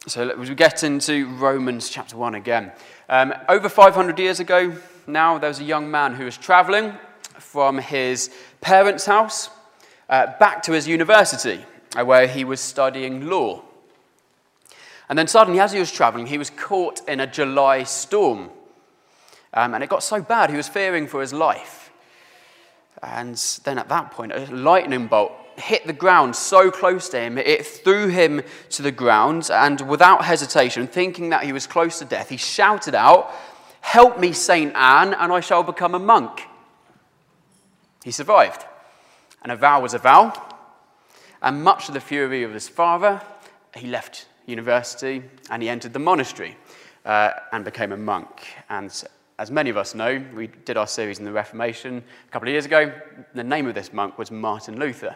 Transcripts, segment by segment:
So as we get into Romans chapter 1 again. Over 500 years ago now, there was a young man who was travelling from his parents' house back to his university, where he was studying law. And then suddenly, as he was travelling, he was caught in a July storm. And it got so bad, he was fearing for his life. And then at that point, a lightning bolt hit the ground so close to him, it threw him to the ground. And without hesitation, thinking that he was close to death, he shouted out, "Help me, St. Anne, and I shall become a monk." He survived. And a vow was a vow. And much to the fury of his father, he left university and he entered the monastery and became a monk. And as many of us know, we did our series in the Reformation a couple of years ago. The name of this monk was Martin Luther.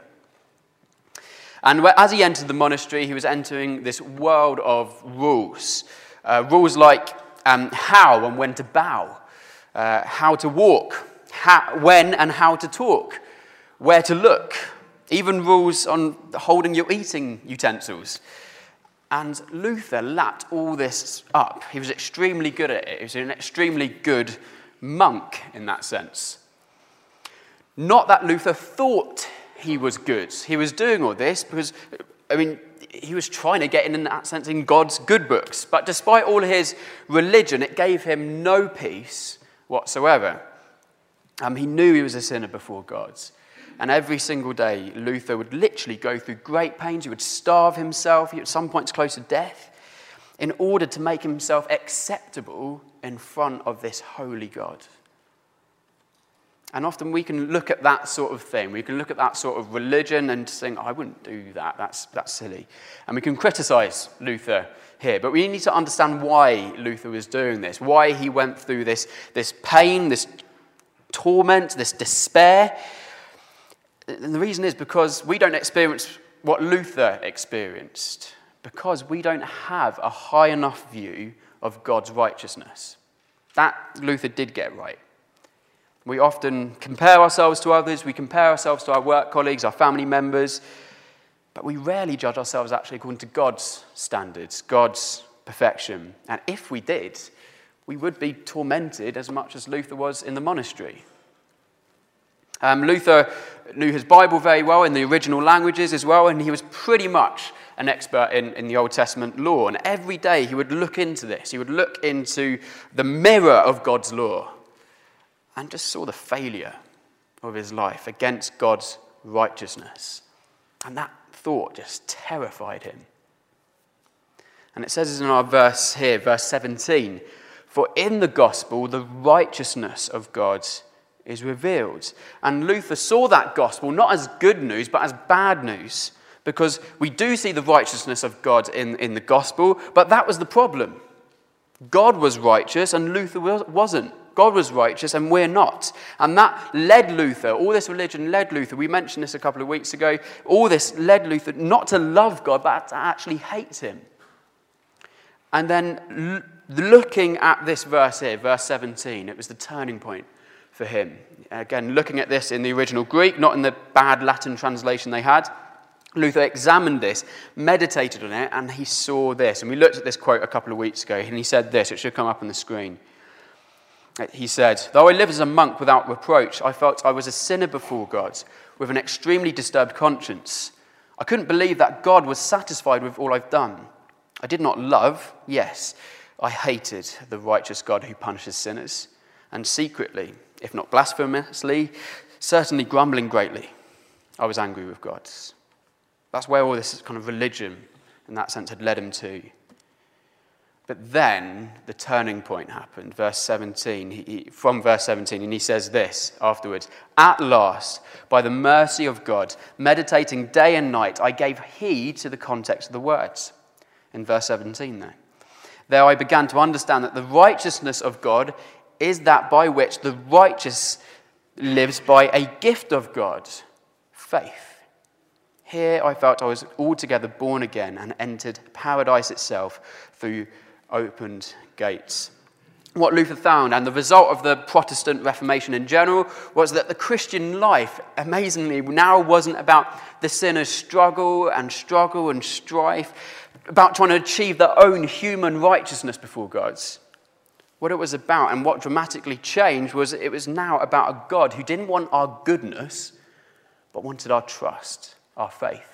And as he entered the monastery, he was entering this world of rules. Rules like how and when to bow, how to walk, when and how to talk, where to look, even rules on holding your eating utensils. And Luther lapped all this up. He was extremely good at it. He was an extremely good monk in that sense. Not that Luther thought he was good. He was doing all this because, he was trying to get in that sense in God's good books. But despite all his religion, it gave him no peace whatsoever. He knew he was a sinner before God. And every single day, Luther would literally go through great pains. He would starve himself, at some points close to death, in order to make himself acceptable in front of this holy God. And often we can look at that sort of thing. We can look at that sort of religion and think, I wouldn't do that. That's silly. And we can criticize Luther here. But we need to understand why Luther was doing this, why he went through this pain, this torment, this despair. And the reason is because we don't experience what Luther experienced, because we don't have a high enough view of God's righteousness. That Luther did get right. We often compare ourselves to others, we compare ourselves to our work colleagues, our family members, but we rarely judge ourselves actually according to God's standards, God's perfection. And if we did, we would be tormented as much as Luther was in the monastery. Luther knew his Bible very well in the original languages as well, and he was pretty much an expert in the Old Testament law. And every day he would look into this. He would look into the mirror of God's law and just saw the failure of his life against God's righteousness. And that thought just terrified him. And it says in our verse here, verse 17, "For in the gospel the righteousness of God is revealed." And Luther saw that gospel not as good news, but as bad news, because we do see the righteousness of God in the gospel, but that was the problem. God was righteous and Luther wasn't. God was righteous and we're not. And that led Luther, all this religion led Luther, we mentioned this a couple of weeks ago, all this led Luther not to love God, but to actually hate him. And then looking at this verse here, verse 17, it was the turning point for him. Again, looking at this in the original Greek, not in the bad Latin translation they had, Luther examined this, meditated on it, and he saw this. And we looked at this quote a couple of weeks ago, and he said this, it should come up on the screen. He said, "Though I live as a monk without reproach, I felt I was a sinner before God, with an extremely disturbed conscience. I couldn't believe that God was satisfied with all I've done. I did not love, yes, I hated the righteous God who punishes sinners, and secretly, if not blasphemously, certainly grumbling greatly, I was angry with God." That's where all this kind of religion, in that sense, had led him to. But then the turning point happened, verse 17, from verse 17, and he says this afterwards, "At last, by the mercy of God, meditating day and night, I gave heed to the context of the words." In verse 17 there I began to understand that the righteousness of God is that by which the righteous lives by a gift of God, faith. Here I felt I was altogether born again and entered paradise itself through opened gates. What Luther found, and the result of the Protestant Reformation in general, was that the Christian life, amazingly, now wasn't about the sinner's struggle and strife, about trying to achieve their own human righteousness before God's. What it was about and what dramatically changed was it was now about a God who didn't want our goodness, but wanted our trust, our faith.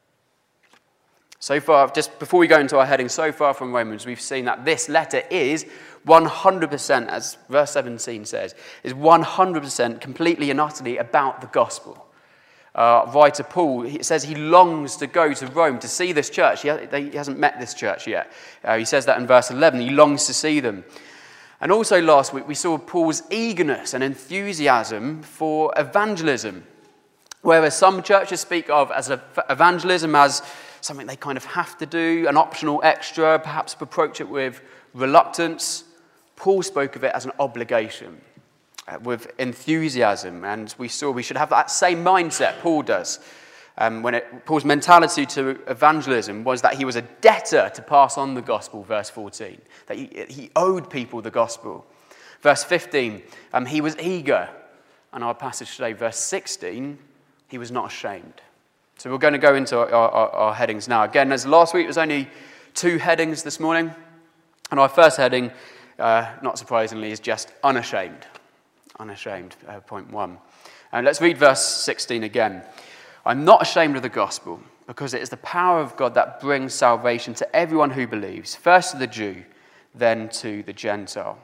So far, just before we go into our heading, so far from Romans, we've seen that this letter is 100%, as verse 17 says, is 100% completely and utterly about the gospel. Writer Paul, he says he longs to go to Rome to see this church. He hasn't met this church yet. He says that in verse 11. He longs to see them. And also last week, we saw Paul's eagerness and enthusiasm for evangelism. Whereas some churches speak of as evangelism as something they kind of have to do, an optional extra, perhaps approach it with reluctance, Paul spoke of it as an obligation. With enthusiasm, and we saw we should have that same mindset Paul does. Paul's mentality to evangelism was that he was a debtor to pass on the gospel, verse 14, that he owed people the gospel. Verse 15, he was eager, and our passage today, verse 16, he was not ashamed. So we're going to go into our headings now. Again, as last week, there's only 2 headings this morning, and our first heading, not surprisingly, is just unashamed. Unashamed, point 1. And let's read verse 16 again. I'm not ashamed of the gospel, because it is the power of God that brings salvation to everyone who believes, first to the Jew, then to the Gentile.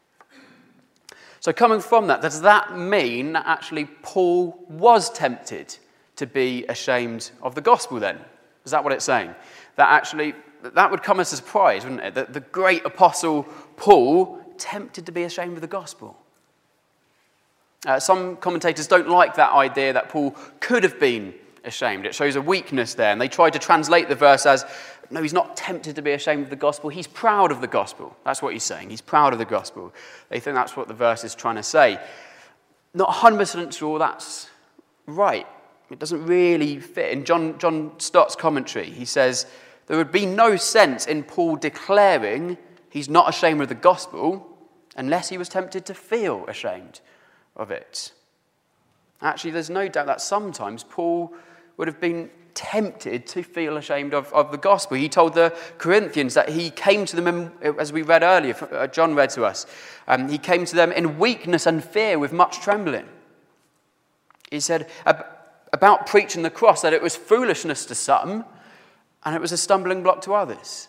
So coming from that, does that mean that actually Paul was tempted to be ashamed of the gospel then? Is that what it's saying? That actually, that would come as a surprise, wouldn't it? That the great apostle Paul tempted to be ashamed of the gospel. Some commentators don't like that idea that Paul could have been ashamed. It shows a weakness there. And they tried to translate the verse as, no, he's not tempted to be ashamed of the gospel. He's proud of the gospel. That's what he's saying. He's proud of the gospel. They think that's what the verse is trying to say. Not 100% sure that's right. It doesn't really fit. In John Stott's commentary, he says, there would be no sense in Paul declaring he's not ashamed of the gospel unless he was tempted to feel ashamed of it. Actually, there's no doubt that sometimes Paul would have been tempted to feel ashamed of the gospel. He told the Corinthians that he came to them, as we read earlier, John read to us, he came to them in weakness and fear with much trembling. He said about preaching the cross that it was foolishness to some and it was a stumbling block to others.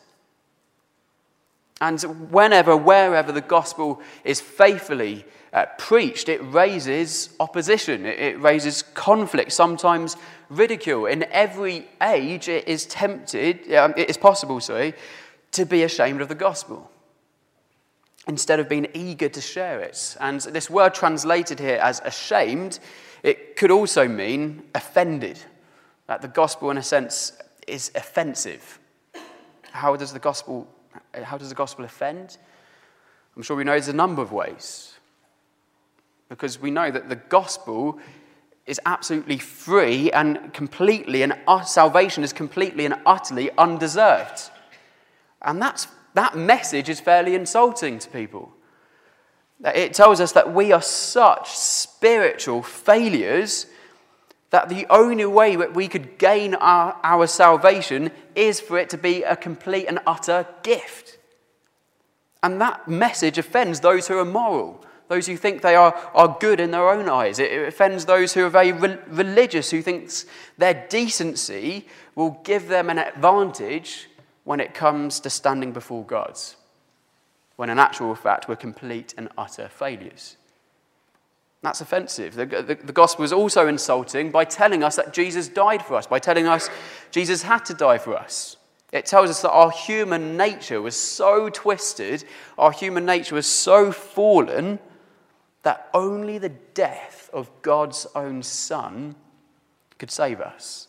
And wherever the gospel is faithfully preached, it raises opposition, it raises conflict, sometimes ridicule. In every age, it is possible to be ashamed of the gospel instead of being eager to share it. And this word translated here as ashamed, it could also mean offended. That the gospel, in a sense, is offensive. How does the gospel offend? I'm sure we know there's a number of ways. Because we know that the gospel is absolutely free and completely, and salvation is completely and utterly undeserved. And that message is fairly insulting to people. It tells us that we are such spiritual failures that the only way that we could gain our salvation is for it to be a complete and utter gift. And that message offends those who are moral, those who think they are good in their own eyes. It offends those who are very religious, who think their decency will give them an advantage when it comes to standing before God, when in actual fact we're complete and utter failures. That's offensive. The gospel is also insulting by telling us that Jesus died for us, by telling us Jesus had to die for us. It tells us that our human nature was so twisted, our human nature was so fallen, that only the death of God's own Son could save us.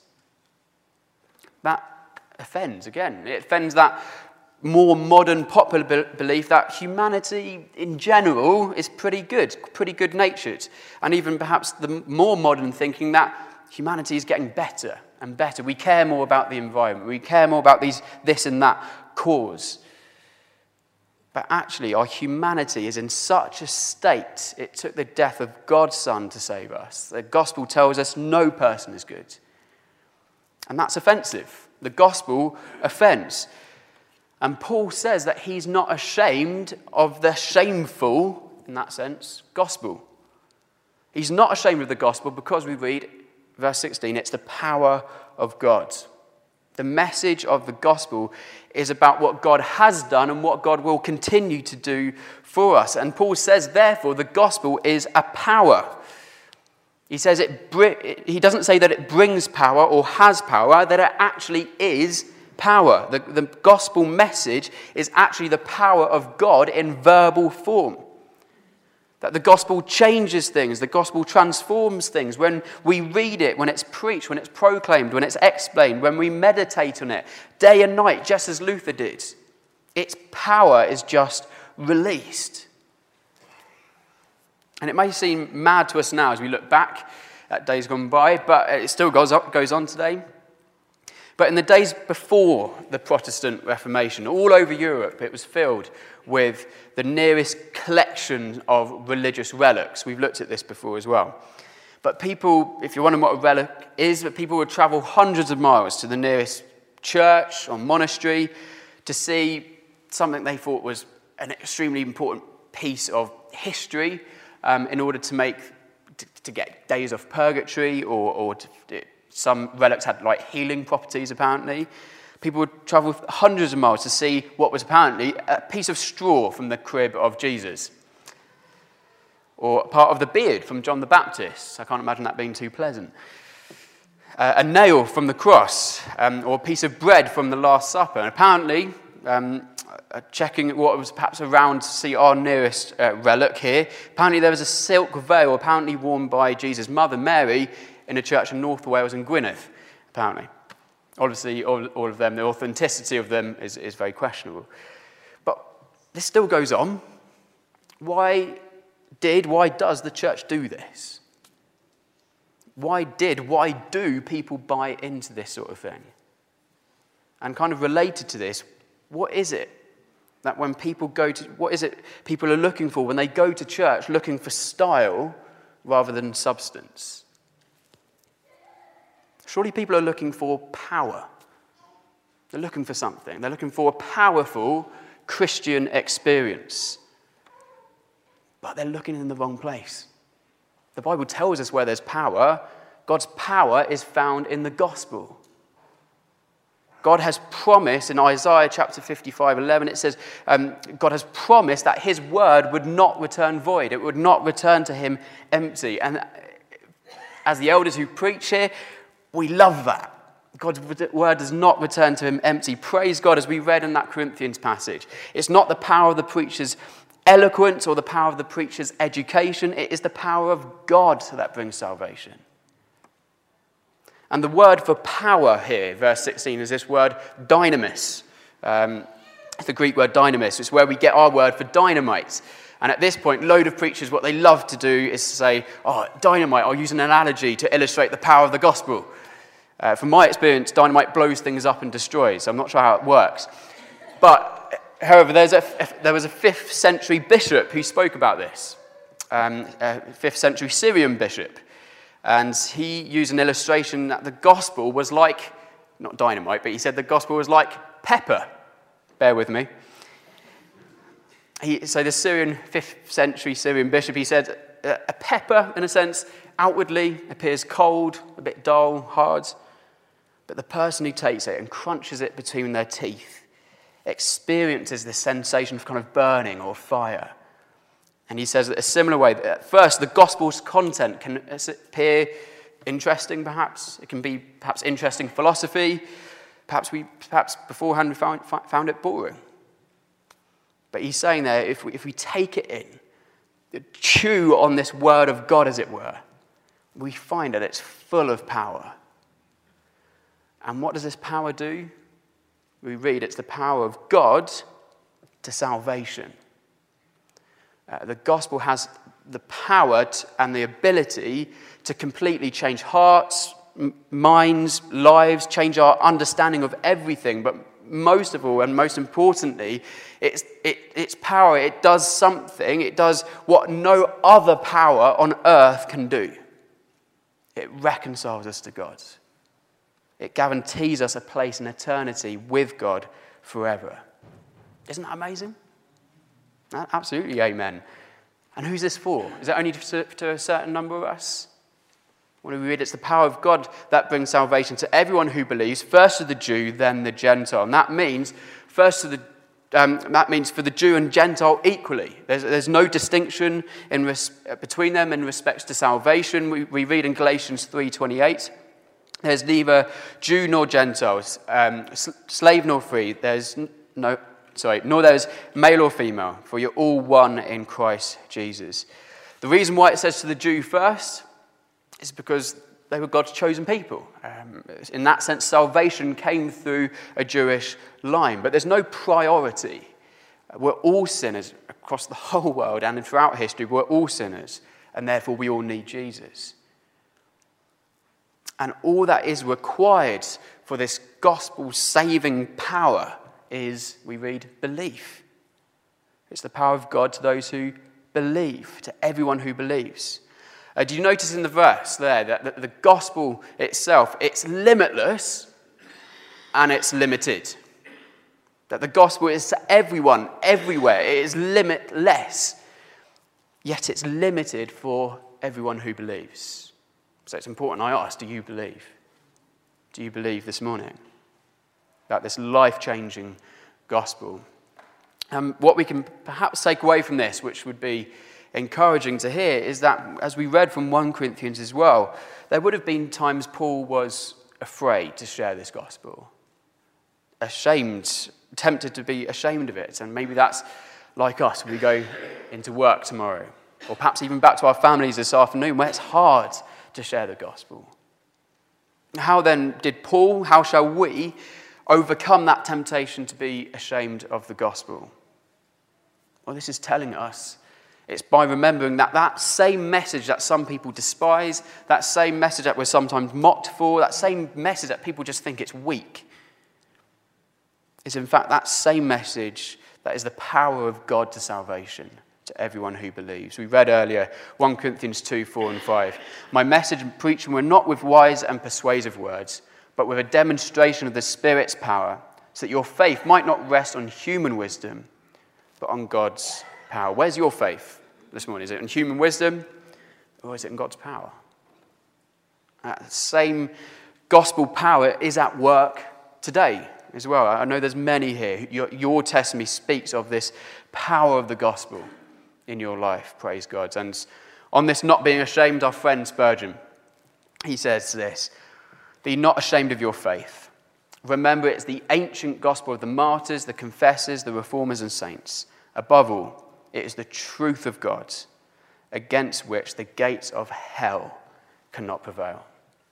That offends, again. It offends that more modern popular belief that humanity in general is pretty good natured. And even perhaps the more modern thinking that humanity is getting better and better. We care more about the environment. We care more about this and that cause. But actually, our humanity is in such a state, it took the death of God's Son to save us. The gospel tells us no person is good. And that's offensive. The gospel offends. And Paul says that he's not ashamed of the shameful, in that sense, gospel. He's not ashamed of the gospel because we read, verse 16, it's the power of God. The message of the gospel is about what God has done and what God will continue to do for us. And Paul says, therefore, the gospel is a power. He says he doesn't say that it brings power or has power, that it actually is power. The gospel message is actually the power of God in verbal form. That the gospel changes things, the gospel transforms things. When we read it, when it's preached, when it's proclaimed, when it's explained, when we meditate on it, day and night, just as Luther did, its power is just released. And it may seem mad to us now as we look back at days gone by, but it still goes on today. But in the days before the Protestant Reformation, all over Europe, it was filled with the nearest collection of religious relics. We've looked at this before as well. But people, if you're wondering what a relic is, but people would travel hundreds of miles to the nearest church or monastery to see something they thought was an extremely important piece of history in order to get days off purgatory or some relics had like healing properties apparently. People would travel hundreds of miles to see what was apparently a piece of straw from the crib of Jesus. Or part of the beard from John the Baptist. I can't imagine that being too pleasant. A nail from the cross, or a piece of bread from the Last Supper. And apparently, checking what was perhaps around to see our nearest relic here, apparently there was a silk veil apparently worn by Jesus' mother Mary in a church in North Wales and Gwynedd, apparently. Obviously, all of them, the authenticity of them is very questionable. But this still goes on. Why does the church do this? Why do people buy into this sort of thing? And kind of related to this, what is it that when people what is it people are looking for when they go to church looking for style rather than substance? Surely people are looking for power. They're looking for something. They're looking for a powerful Christian experience. But they're looking in the wrong place. The Bible tells us where there's power. God's power is found in the gospel. God has promised in Isaiah chapter 55:11, it says, God has promised that his word would not return void. It would not return to him empty. And as the elders who preach here, we love that. God's word does not return to him empty. Praise God, as we read in that Corinthians passage. It's not the power of the preacher's eloquence or the power of the preacher's education. It is the power of God that brings salvation. And the word for power here, verse 16, is this word dynamis. It's the Greek word dynamis. It's where we get our word for dynamite. And at this point, a load of preachers, what they love to do is to say, dynamite, I'll use an analogy to illustrate the power of the gospel. From my experience, dynamite blows things up and destroys. I'm not sure how it works. But, however, there was a 5th century bishop who spoke about this. A 5th century Syrian bishop. And he used an illustration that the gospel was like, not dynamite, but he said the gospel was like pepper. Bear with me. So the 5th century Syrian bishop, he said, a pepper, in a sense, outwardly appears cold, a bit dull, hard. But the person who takes it and crunches it between their teeth experiences this sensation of kind of burning or fire. And he says that a similar way, that at first the gospel's content can appear interesting, perhaps. It can be perhaps interesting philosophy. Perhaps beforehand we found it boring. But he's saying there, if we take it in, chew on this word of God, as it were, we find that it's full of power. And what does this power do? We read it's the power of God to salvation. The gospel has the power and the ability to completely change hearts, minds, lives, change our understanding of everything. But most of all, and most importantly, its power, it does something, it does what no other power on earth can do. It reconciles us to God. It guarantees us a place in eternity with God forever. Isn't that amazing? Absolutely, amen. And who's this for? Is it only to a certain number of us? When we read, it's the power of God that brings salvation to everyone who believes, first to the Jew, then the Gentile. And that means for the Jew and Gentile equally. There's no distinction between them in respects to salvation. We read in Galatians 3:28, there's neither Jew nor Gentile, slave nor free. Nor there's male or female, for you're all one in Christ Jesus. The reason why it says to the Jew first is because they were God's chosen people. In that sense, salvation came through a Jewish line, but there's no priority. We're all sinners across the whole world, and throughout history, we're all sinners, and therefore we all need Jesus. And all that is required for this gospel-saving power is, we read, belief. It's the power of God to those who believe, to everyone who believes. Do you notice in the verse there that the gospel itself, it's limitless and it's limited? That the gospel is to everyone, everywhere. It is limitless, yet it's limited for everyone who believes. So it's important I ask, do you believe? Do you believe this morning that this life-changing gospel? What we can perhaps take away from this, which would be encouraging to hear, is that, as we read from 1 Corinthians as well, there would have been times Paul was afraid to share this gospel, ashamed, tempted to be ashamed of it. And maybe that's like us when we go into work tomorrow, or perhaps even back to our families this afternoon, where it's hard to share the gospel. How then did Paul, how shall we overcome that temptation to be ashamed of the gospel? Well, this is telling us it's by remembering that same message that some people despise, that same message that we're sometimes mocked for, that same message that people just think it's weak, is in fact that same message that is the power of God to salvation to everyone who believes. We read earlier 1 Corinthians 2, 4 and 5. My message and preaching were not with wise and persuasive words, but with a demonstration of the Spirit's power, so that your faith might not rest on human wisdom, but on God's power. Where's your faith this morning? Is it in human wisdom, or is it in God's power? That same gospel power is at work today as well. I know there's many here. Your testimony speaks of this power of the gospel in your life, praise God. And on this not being ashamed, our friend Spurgeon, he says this: be not ashamed of your faith. Remember, it's the ancient gospel of the martyrs, the confessors, the reformers and saints. Above all, it is the truth of God, against which the gates of hell cannot prevail.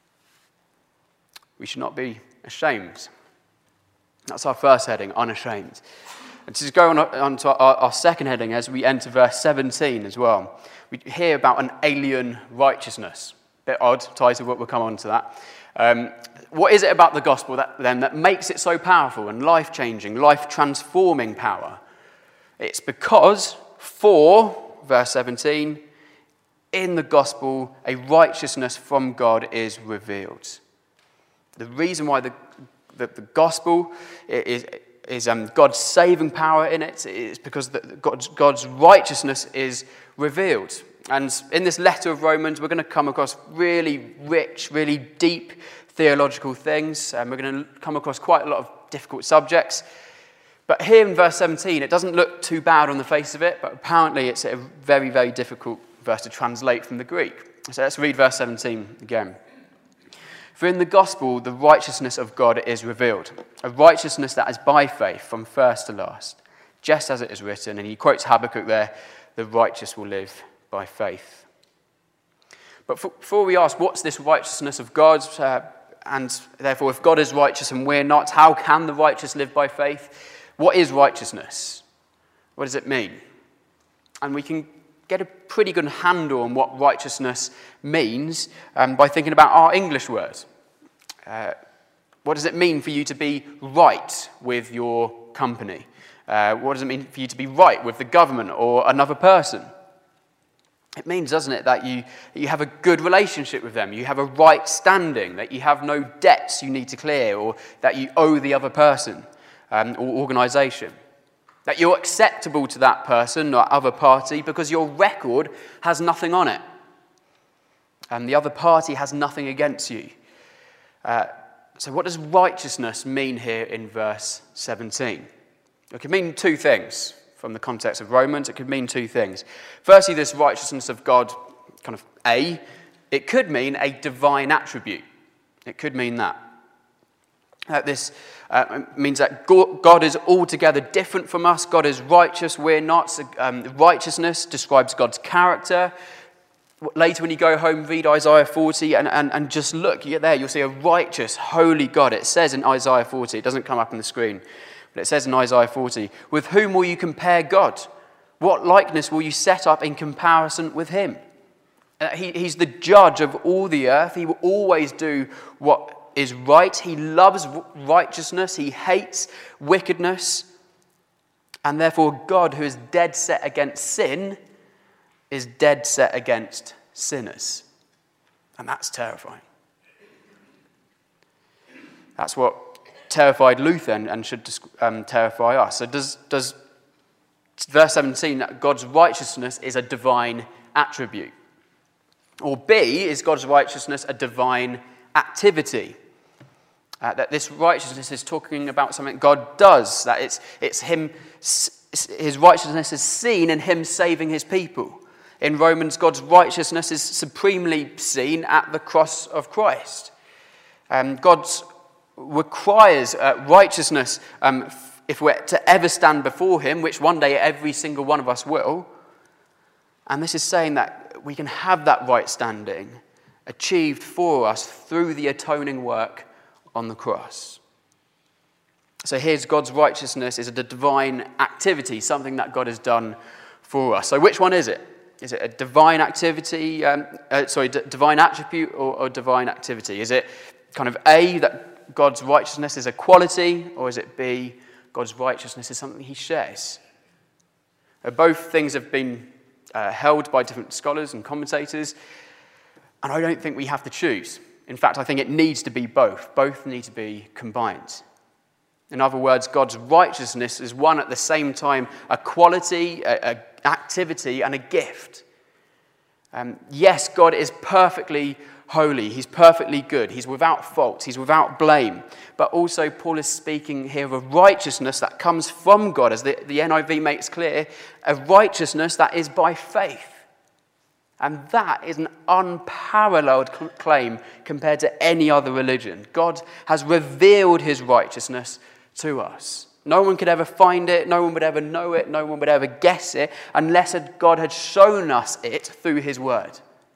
We should not be ashamed. That's our first heading, unashamed. And to go on to our second heading as we enter verse 17 as well, we hear about an alien righteousness. Bit odd title, but we'll come on to that. What is it about the gospel that makes it so powerful and life-changing, life-transforming power? It's because, verse 17, in the gospel, a righteousness from God is revealed. The reason why the gospel is God's saving power in it is because God's righteousness is revealed. And in this letter of Romans, we're going to come across really rich, really deep theological things. And we're going to come across quite a lot of difficult subjects. But here in verse 17, it doesn't look too bad on the face of it, but apparently it's a very, very difficult verse to translate from the Greek. So let's read verse 17 again. For in the gospel, the righteousness of God is revealed, a righteousness that is by faith from first to last, just as it is written, and he quotes Habakkuk there, the righteous will live by faith. But before we ask, what's this righteousness of God? And therefore, if God is righteous and we're not, how can the righteous live by faith? What is righteousness? What does it mean? And we can get a pretty good handle on what righteousness means by thinking about our English words. What does it mean for you to be right with your company? What does it mean for you to be right with the government or another person? It means, doesn't it, that you have a good relationship with them, you have a right standing, that you have no debts you need to clear or that you owe the other person. or organisation. That you're acceptable to that person or other party because your record has nothing on it. And the other party has nothing against you. So what does righteousness mean here in verse 17? It could mean two things from the context of Romans. It could mean two things. Firstly, this righteousness of God, kind of it could mean a divine attribute. It could mean that. This means that God is altogether different from us. God is righteous, we're not. Righteousness describes God's character. Later when you go home, read Isaiah 40 and just look. You get there, you'll see a righteous, holy God. It says in Isaiah 40, it doesn't come up on the screen, but it says in Isaiah 40, with whom will you compare God? What likeness will you set up in comparison with him? He's the judge of all the earth. He will always do what is right. He loves righteousness. He hates wickedness. And therefore God, who is dead set against sin, is dead set against sinners. And that's terrifying. That's what terrified Luther and should terrify us. So does verse 17, that God's righteousness is a divine attribute? Or B, is God's righteousness a divine activity? That this righteousness is talking about something God does, that it's him, his righteousness is seen in him saving his people. In Romans, God's righteousness is supremely seen at the cross of Christ. God requires righteousness if we're to ever stand before him, which one day every single one of us will. And this is saying that we can have that right standing achieved for us through the atoning work on the cross. So here's God's righteousness is a divine activity, something that God has done for us. So which one is it? Is it a divine activity, divine attribute or divine activity? Is it kind of A, that God's righteousness is a quality, or is it B, God's righteousness is something he shares? Both things have been held by different scholars and commentators, and I don't think we have to choose. In fact, I think it needs to be both. Both need to be combined. In other words, God's righteousness is one at the same time a quality, an activity, and a gift. Yes, God is perfectly holy. He's perfectly good. He's without fault. He's without blame. But also, Paul is speaking here of righteousness that comes from God, as the NIV makes clear, a righteousness that is by faith. And that is an unparalleled claim compared to any other religion. God has revealed his righteousness to us. No one could ever find it, no one would ever know it, no one would ever guess it, unless God had shown us it through his word.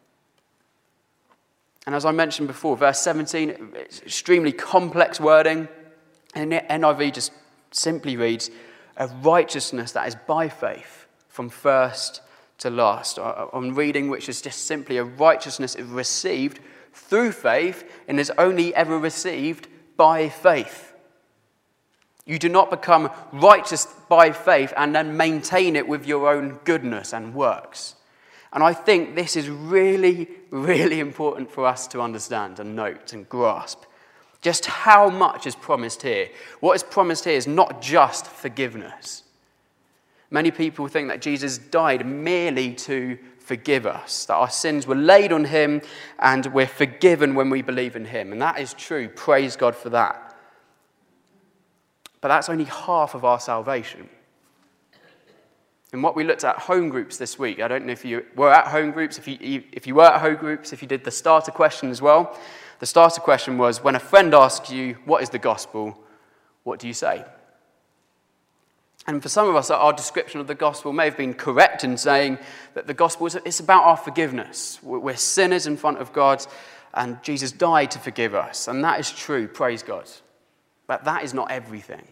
And as I mentioned before, verse 17, it's extremely complex wording, and the NIV just simply reads, a righteousness that is by faith from first to last. On reading, which is just simply a righteousness received through faith and is only ever received by faith. You do not become righteous by faith and then maintain it with your own goodness and works. And I think this is really, really important for us to understand and note and grasp. Just how much is promised here. What is promised here is not just forgiveness. Many people think that Jesus died merely to forgive us, that our sins were laid on him and we're forgiven when we believe in him. And that is true. Praise God for that. But that's only half of our salvation. And what we looked at home groups this week, I don't know if you were at home groups, if you were at home groups, if you did the starter question as well. The starter question was, when a friend asks you, what is the gospel, what do you say? And for some of us, our description of the gospel may have been correct in saying that the gospel is about our forgiveness. We're sinners in front of God, and Jesus died to forgive us. And that is true, praise God. But that is not everything.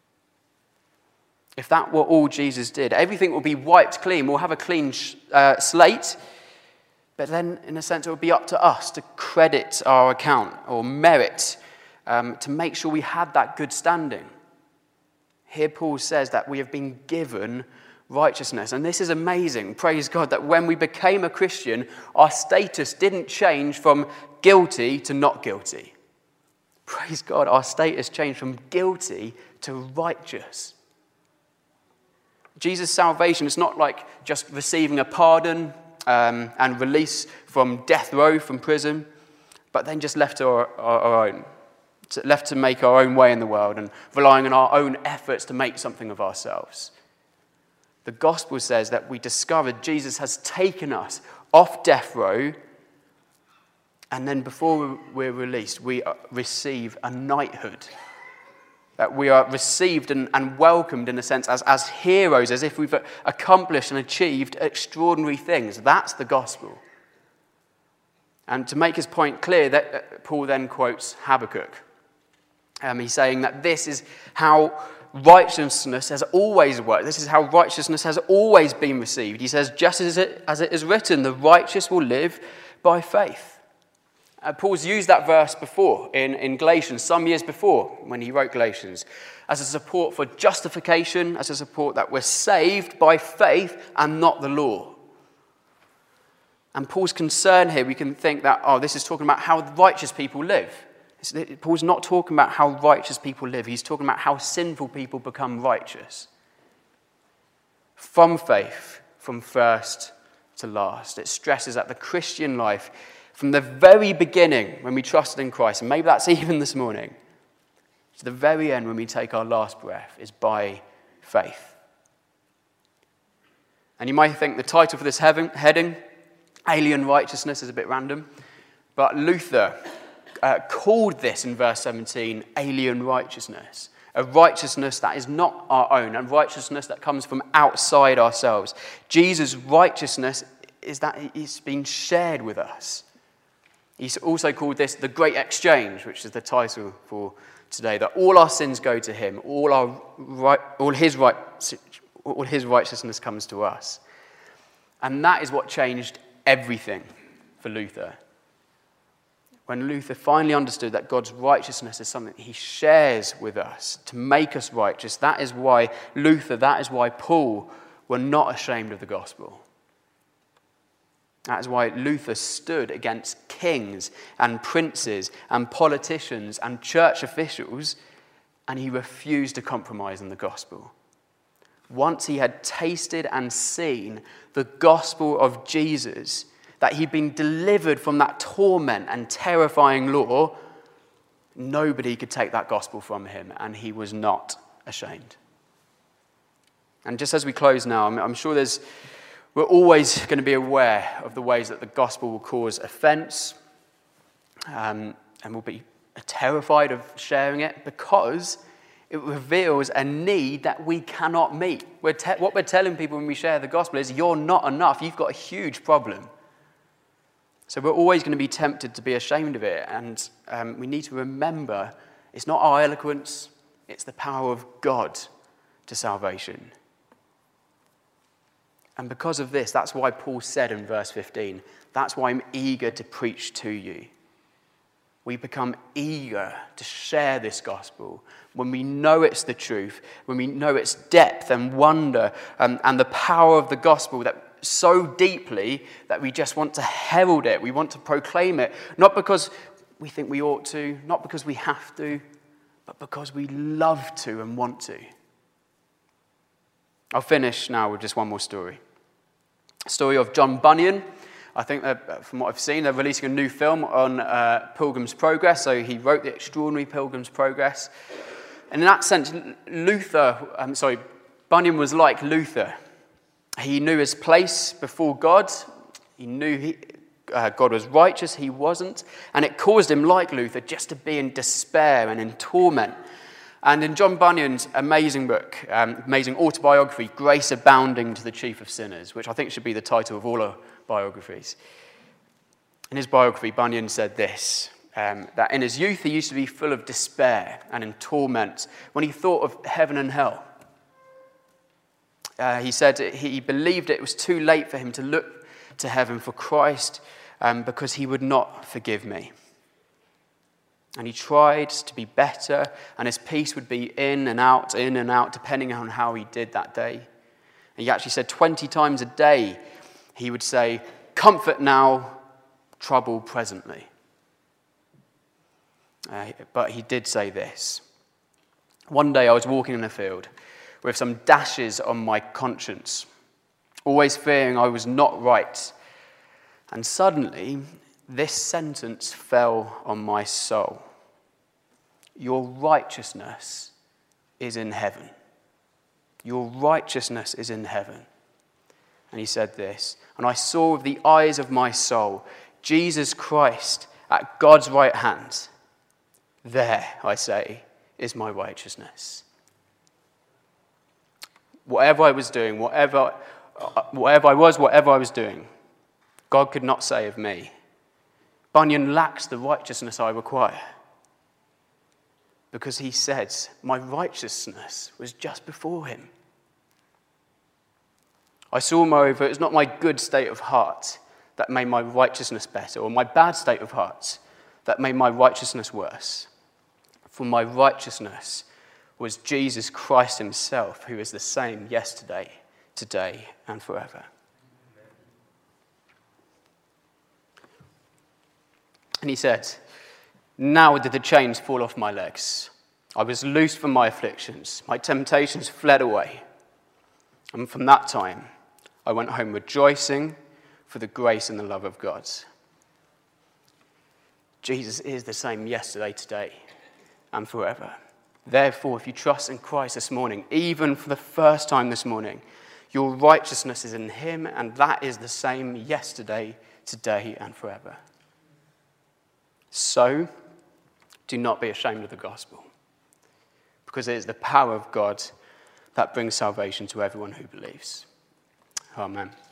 If that were all Jesus did, everything will be wiped clean. We'll have a clean slate. But then, in a sense, it will be up to us to credit our account or merit to make sure we had that good standing. Here Paul says that we have been given righteousness. And this is amazing. Praise God that when we became a Christian, our status didn't change from guilty to not guilty. Praise God, our status changed from guilty to righteous. Jesus' salvation is not like just receiving a pardon and release from death row, from prison, but then just left to our own, left to make our own way in the world and relying on our own efforts to make something of ourselves. The gospel says that we discovered Jesus has taken us off death row, and then before we're released, we receive a knighthood. That we are received and welcomed in a sense as heroes, as if we've accomplished and achieved extraordinary things. That's the gospel. And to make his point clear, that Paul then quotes Habakkuk. He's saying that this is how righteousness has always worked. This is how righteousness has always been received. He says, just as it is written, the righteous will live by faith. Paul's used that verse before in Galatians, some years before when he wrote Galatians, as a support for justification, as a support that we're saved by faith and not the law. And Paul's concern here, we can think that, this is talking about how righteous people live. Paul's not talking about how righteous people live. He's talking about how sinful people become righteous. From faith, from first to last. It stresses that the Christian life, from the very beginning when we trusted in Christ, and maybe that's even this morning, to the very end when we take our last breath, is by faith. And you might think the title for this heading, Alien Righteousness, is a bit random, but Luther called this in verse 17 alien righteousness, a righteousness that is not our own, a righteousness that comes from outside ourselves. Jesus' righteousness is that it's been shared with us. He's also called this the Great Exchange, which is the title for today, that all our sins go to him, all his righteousness comes to us. And that is what changed everything for Luther. When Luther finally understood that God's righteousness is something he shares with us to make us righteous, that is why Paul were not ashamed of the gospel. That is why Luther stood against kings and princes and politicians and church officials, and he refused to compromise on the gospel. Once he had tasted and seen the gospel of Jesus, that he'd been delivered from that torment and terrifying law, nobody could take that gospel from him, and he was not ashamed. And just as we close now, I'm sure we're always going to be aware of the ways that the gospel will cause offense, and we'll be terrified of sharing it because it reveals a need that we cannot meet. What we're telling people when we share the gospel is, you're not enough, you've got a huge problem. So we're always going to be tempted to be ashamed of it, and we need to remember it's not our eloquence, it's the power of God to salvation. And because of this, that's why Paul said in verse 15, that's why I'm eager to preach to you. We become eager to share this gospel when we know it's the truth, when we know its depth and wonder and the power of the gospel that so deeply that we just want to herald it, we want to proclaim it, not because we think we ought to, not because we have to, but because we love to and want to. I'll finish now with just one more story. A story of John Bunyan. I think from what I've seen, they're releasing a new film on Pilgrim's Progress. So he wrote The Extraordinary Pilgrim's Progress. And in that sense, Bunyan was like Luther. He knew his place before God. He knew God was righteous. He wasn't. And it caused him, like Luther, just to be in despair and in torment. And in John Bunyan's amazing book, amazing autobiography, Grace Abounding to the Chief of Sinners, which I think should be the title of all our biographies. In his biography, Bunyan said this, that in his youth he used to be full of despair and in torment when he thought of heaven and hell. He said he believed it was too late for him to look to heaven for Christ because he would not forgive me. And he tried to be better, and his peace would be in and out, depending on how he did that day. And he actually said 20 times a day, he would say, comfort now, trouble presently. But he did say this. One day I was walking in a field with some dashes on my conscience, always fearing I was not right. And suddenly, this sentence fell on my soul. Your righteousness is in heaven. Your righteousness is in heaven. And he said this, and I saw with the eyes of my soul Jesus Christ at God's right hand. There, I say, is my righteousness. Whatever I was doing, whatever I was doing, God could not say of me, Bunyan lacks the righteousness I require. Because he said, my righteousness was just before him. I saw, moreover, it was not my good state of heart that made my righteousness better, or my bad state of heart that made my righteousness worse. For my righteousness was Jesus Christ himself, who is the same yesterday, today, and forever. And he said, now did the chains fall off my legs. I was loosed from my afflictions. My temptations fled away. And from that time, I went home rejoicing for the grace and the love of God. Jesus is the same yesterday, today, and forever. Therefore, if you trust in Christ this morning, even for the first time this morning, your righteousness is in him, and that is the same yesterday, today, and forever. So, do not be ashamed of the gospel, because it is the power of God that brings salvation to everyone who believes. Amen.